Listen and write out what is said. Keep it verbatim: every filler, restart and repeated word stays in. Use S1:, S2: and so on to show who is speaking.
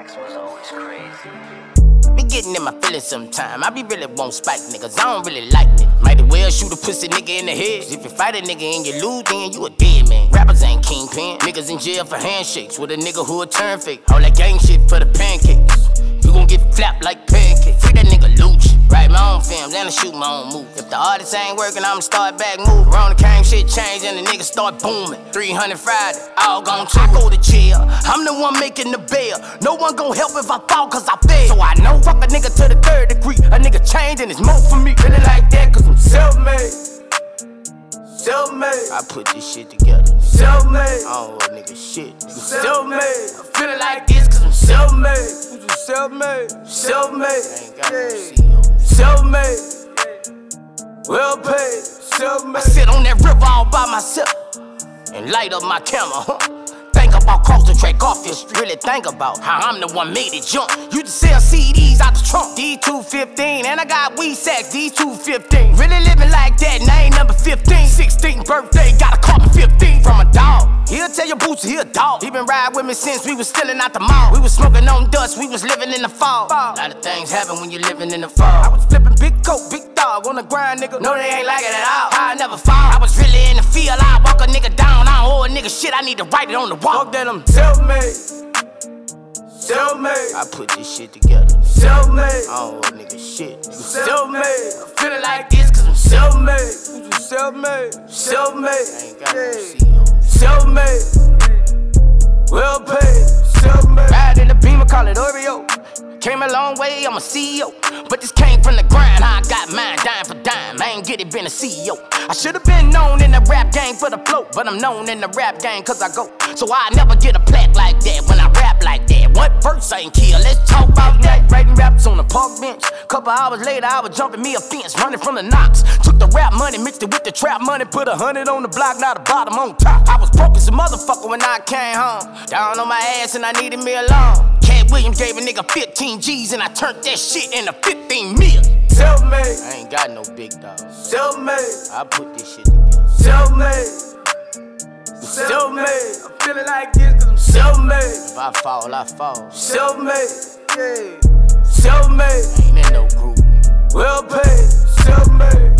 S1: X was always crazy.
S2: I be getting in my feelings sometime. I be really won't spike niggas. I don't really like niggas. Might as well shoot a pussy nigga in the head. If you fight a nigga and you lose, then you a dead man. Rappers ain't kingpin. Niggas in jail for handshakes with a nigga who'll turn fake. All that gang shit for the pancakes. You gon' get flapped like pancakes. Free that nigga Lucci. Write my own films and I shoot my own movies. If the artist ain't working, I'ma start back moving. Around the came shit change and the niggas start booming. three hundred Friday, all gone too. I go to jail. I'm the one making the bail. No one gon' help if I fall cause I fail. So I know fuck a nigga to the third degree. A nigga changing is more for me. Feeling like that cause I'm self-made. Self-made. I put this shit together. Self-made. I don't owe a nigga shit. Self-made. I'm feeling like this cause I'm self-made. Self-made. Self-made. Self-made. Well paid. Self-made. I sit on that river all by myself and light up my camera, huh? Think about concentrate off your street. Really think about how I'm the one made it jump. You just sell C Ds out the trunk. D two fifteen, and I got weed sacks. D two fifteen. Really living like that, and I ain't number fifteen. sixteenth birthday, got a carbon fifteen from a dog. He'll tell your boots he a dog. He been riding with me since we was stealing out the mall. We was smoking on dust, we was living in the fall. A lot of things happen when you living in the fall. I was flipping big coat, big dog on the grind, nigga. No, they ain't like it at all. I never fall. I was really in the field. I walk a nigga down. I don't owe a nigga shit. I need to write it on the wall. Fuck that, I'm self-made. Self-made. I put this shit together. Self-made. I don't owe a nigga shit. Self-made. I'm feeling like this cause I'm self-made. Self-made. Self-made. I ain't got no C E O. Self-made. Well paid. Self-made. Ride in the Beamer, call it Oreo. Came a long way, I'm a C E O. But this came from the grind, how I got mine, dime for dime. I ain't get it, been a C E O. I should've been known in the rap game for the flow, but I'm known in the rap game cause I go. So I never get a plaque like that when I rap like that. What verse I ain't kill? Let's talk about that. Writing raps on the park bench. Couple hours later, I was jumping me a fence, running from the knocks. Took the rap money, mixed it with the trap money, put a hundred on the block, now the bottom on top. I was broke as a motherfucker when I came home. Down on my ass and I needed me alone. Cat Williams gave a nigga fifteen G's and I turned that shit into fifteen mil. Self-made. I ain't got no big dog. Self-made. I put this shit together. Self-made. Self-made. I'm feeling like this cause I'm self-made. If I fall, I fall. Self-made. Yeah. Self-made. Ain't in no group, nigga. Well paid. Self-made.